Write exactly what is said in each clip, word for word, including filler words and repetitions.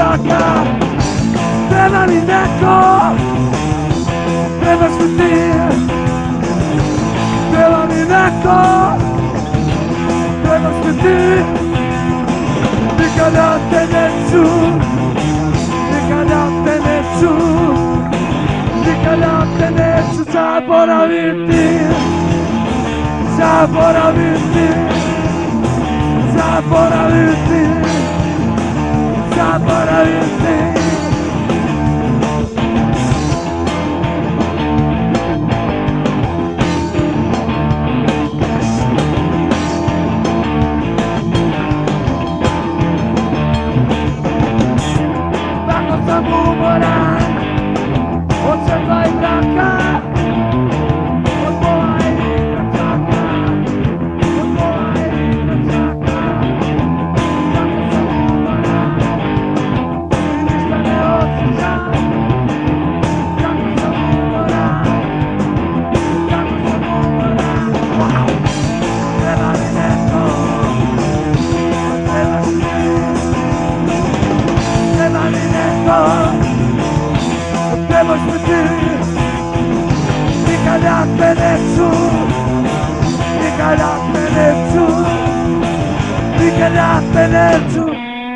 traka, treba mi neko, trebaš mi ti, treba mi neko, trebaš mi ti, nikada te neću, nikada te neću, nikada te neću zaboraviti, zaboraviti, zaboraviti, zaboraviti. Tako sam umoran od svetla i mraka, od bola i mračaka, od bola i mračaka. Tako sam umoran i ništa ne osjećam. Tako sam umoran, tako sam umoran. Wow! Treba mi neko, treba mi treba mi neko, trebaš mi ti, nikada te neću, nikada te neću, nikada te neću.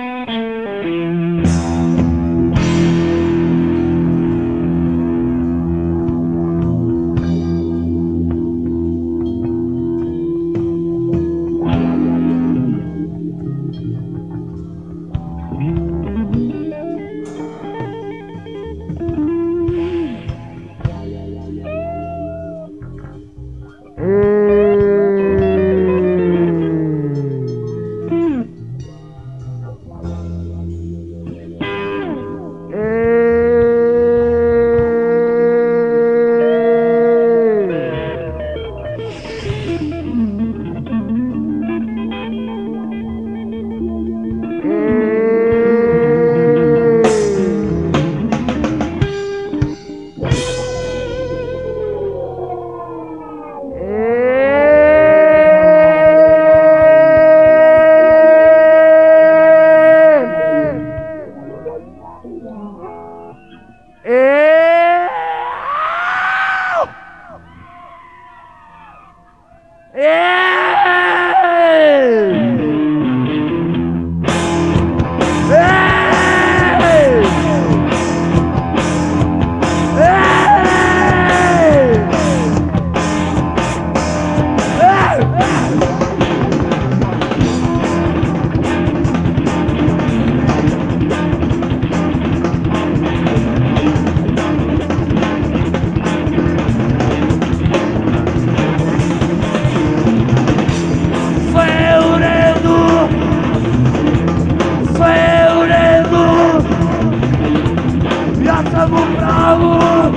Sam u pravu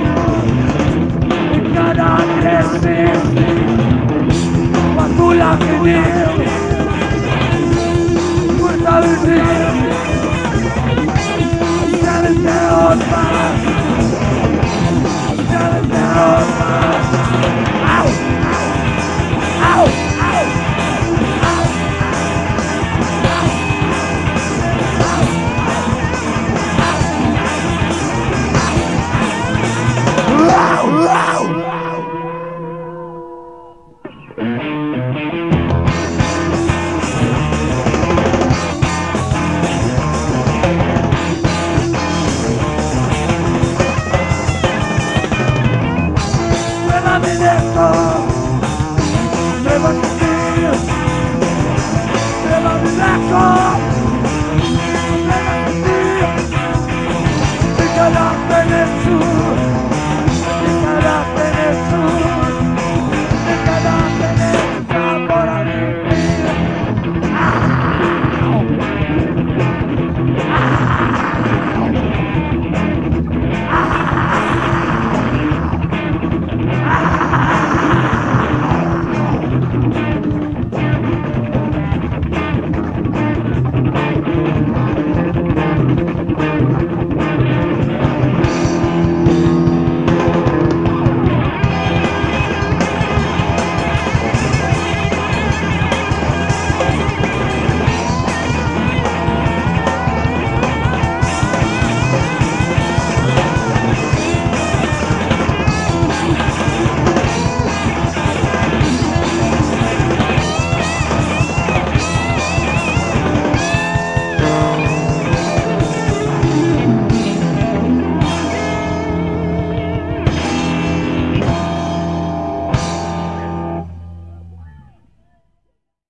i kada grešim, patuljak i dim, mrtavi živ, želim te odmah, želim te odmah. Au, au, au, au, au. Treba mi neko, treba mi ti, treba mi neko.